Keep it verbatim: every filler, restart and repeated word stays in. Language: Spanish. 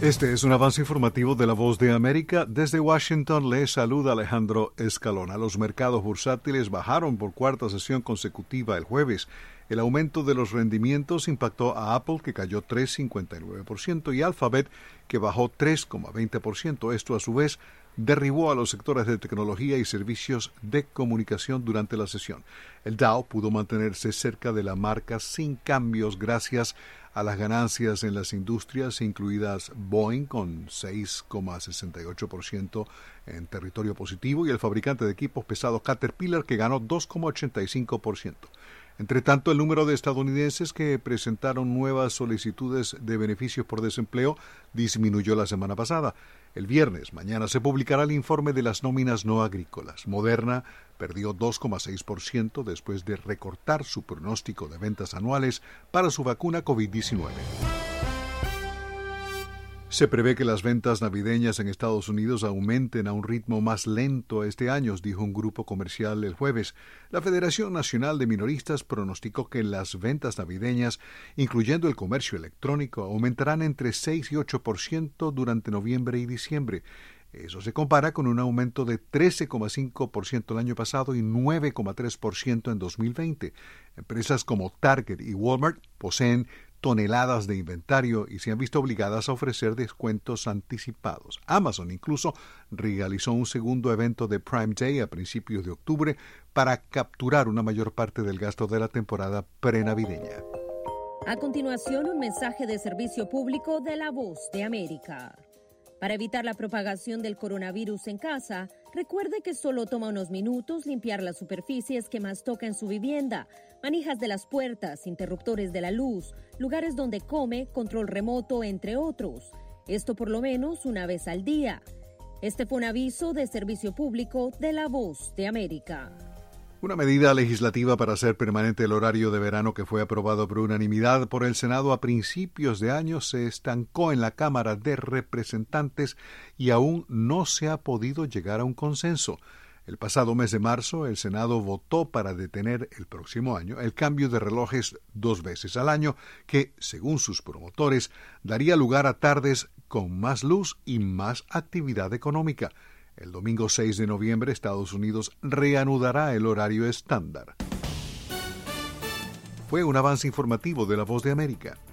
Este es un avance informativo de La Voz de América. Desde Washington le saluda Alejandro Escalona. Los mercados bursátiles bajaron por cuarta sesión consecutiva el jueves. El aumento de los rendimientos impactó a Apple, que cayó tres coma cincuenta y nueve por ciento, y Alphabet, que bajó tres coma veinte por ciento. Esto, a su vez, derribó a los sectores de tecnología y servicios de comunicación durante la sesión. El Dow pudo mantenerse cerca de la marca sin cambios gracias a las ganancias en las industrias, incluidas Boeing con seis coma sesenta y ocho por ciento en territorio positivo y el fabricante de equipos pesados Caterpillar, que ganó dos coma ochenta y cinco por ciento. Entre tanto, el número de estadounidenses que presentaron nuevas solicitudes de beneficios por desempleo disminuyó la semana pasada. El viernes, mañana, se publicará el informe de las nóminas no agrícolas. Moderna perdió dos coma seis por ciento después de recortar su pronóstico de ventas anuales para su vacuna COVID diecinueve. Se prevé que las ventas navideñas en Estados Unidos aumenten a un ritmo más lento este año, dijo un grupo comercial el jueves. La Federación Nacional de Minoristas pronosticó que las ventas navideñas, incluyendo el comercio electrónico, aumentarán entre seis y ocho por ciento durante noviembre y diciembre. Eso se compara con un aumento de trece coma cinco por ciento el año pasado y nueve coma tres por ciento en dos mil veinte. Empresas como Target y Walmart poseen toneladas de inventario y se han visto obligadas a ofrecer descuentos anticipados. Amazon incluso realizó un segundo evento de Prime Day a principios de octubre para capturar una mayor parte del gasto de la temporada prenavideña. A continuación, un mensaje de servicio público de La Voz de América. Para evitar la propagación del coronavirus en casa, recuerde que solo toma unos minutos limpiar las superficies que más toca en su vivienda, manijas de las puertas, interruptores de la luz, lugares donde come, control remoto, entre otros. Esto por lo menos una vez al día. Este fue un aviso de servicio público de La Voz de América. Una medida legislativa para hacer permanente el horario de verano que fue aprobado por unanimidad por el Senado a principios de año se estancó en la Cámara de Representantes y aún no se ha podido llegar a un consenso. El pasado mes de marzo, el Senado votó para detener el próximo año el cambio de relojes dos veces al año, que, según sus promotores, daría lugar a tardes con más luz y más actividad económica. El domingo seis de noviembre, Estados Unidos reanudará el horario estándar. Fue un avance informativo de La Voz de América.